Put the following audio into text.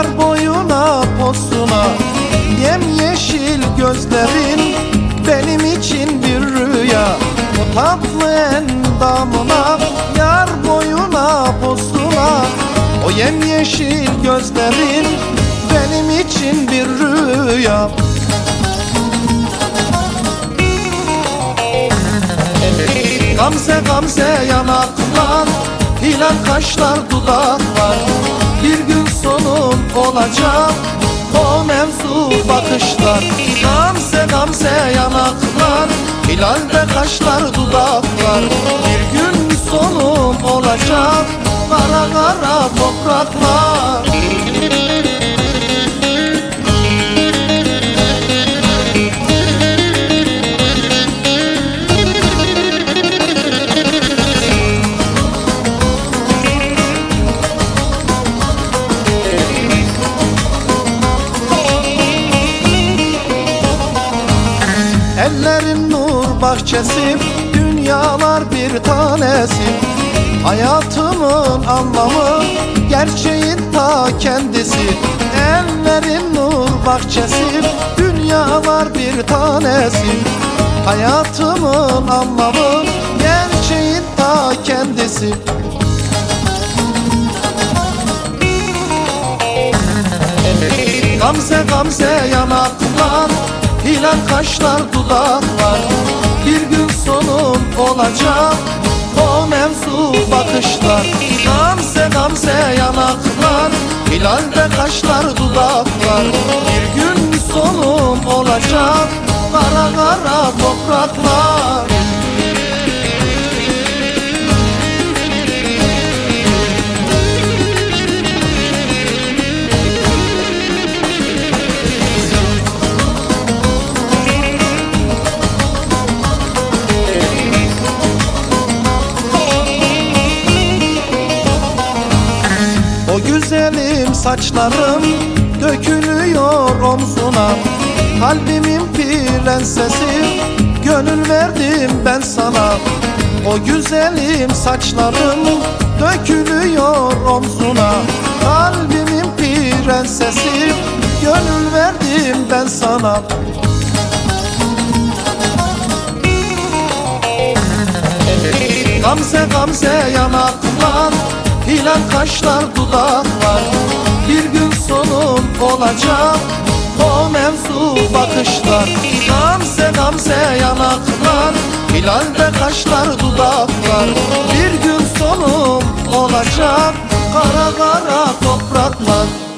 Yar boyuna posuna, yemyeşil gözlerin benim için bir rüya. O tatlı endamına, yar boyuna posuna, o yemyeşil gözlerin benim için bir rüya. Gamze gamze yanaklar, hilal kaşlar dudaklar, bir gün sonum olacak o mevzu bakışlar. Gamze gamze yanaklar, hilalde kaşlar dudaklar, bir gün sonum olacak kara kara topraklar. Ellerin nur bahçesi, dünyalar bir tanesi. Hayatımın anlamı, gerçeğin ta kendisi. Ellerin nur bahçesi, dünyalar bir tanesi. Hayatımın anlamı, gerçeğin ta kendisi. Gamze gamze yanaklar, hilal kaşlar dudaklar, bir gün sonum olacak o mevzu bakışlar. Gamze gamze yanaklar, hilalde kaşlar dudaklar, bir gün sonum olacak kara kara topraklar. O güzelim saçlarım dökülüyor omzuna, kalbimin prensesi, gönül verdim ben sana. O güzelim saçlarım dökülüyor omzuna, kalbimin prensesi, gönül verdim ben sana. Gamze gamze yanaklar, hilal kaşlar dudaklar, bir gün sonum olacak o mevzu bakışlar. Gamze gamze yanaklar, hilalde kaşlar dudaklar, bir gün sonum olacak kara kara topraklar.